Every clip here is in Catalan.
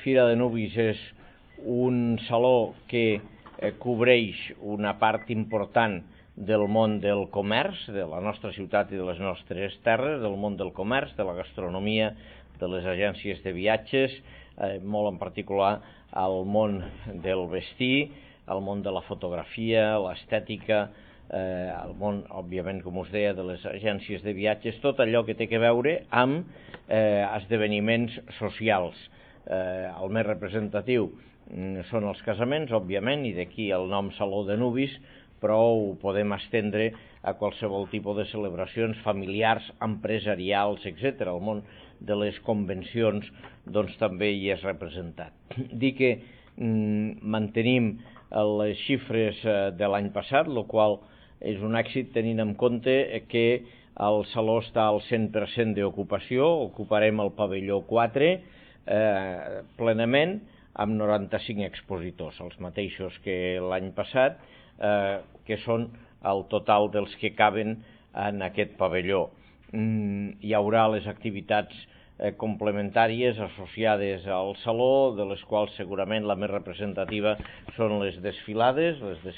Fira de Nuvis és un saló que cobreix una part important del món del comerç, de la nostra ciutat i de les nostres terres, del món del comerç, de la gastronomia, de les agències de viatges, molt en particular al món del vestir, al món de la fotografia, l'estètica, al món, òbviament, com us deia, de les agències de viatges, tot allò que té a veure amb esdeveniments socials. El més representatiu són els casaments, òbviament, i d'aquí el nom Saló de Nuvis, però ho podem estendre a qualsevol tipus de celebracions familiars, empresarials, etc. El món de les convencions doncs, també hi és representat. Dir que mantenim les xifres de l'any passat, el qual és un èxit tenint en compte que el saló està al 100% d'ocupació, ocuparem el pavelló 4 plenament, amb 95 expositors, els mateixos que l'any passat, que són el total dels que caben en aquest pavelló. Hi haurà les activitats complementàries associades al saló, de les quals segurament la més representativa són les desfilades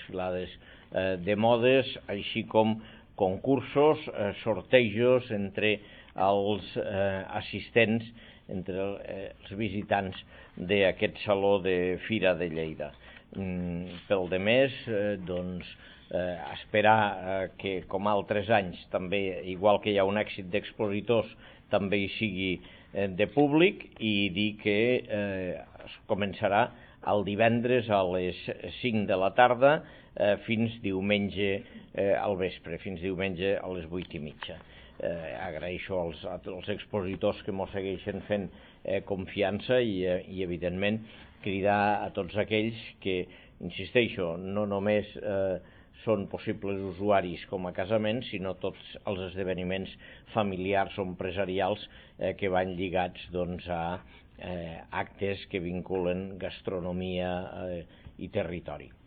de modes, així com concursos, sortejos entre els assistents, entre els visitants d'aquest saló de Fira de Lleida. Pel demés, doncs, esperar que, com altres anys, també, igual que hi ha un èxit d'expositors, també hi sigui de públic, i dir que començarà el divendres a les 5 de la tarda fins diumenge al vespre, fins diumenge a les 8:30. Agraeixo als expositors que mos segueixen fent confiança i evidentment, cridar a tots aquells que, insisteixo, no només són possibles usuaris com a casaments, sinó tots els esdeveniments familiars o empresarials que van lligats doncs, a actes que vinculen gastronomia i territori.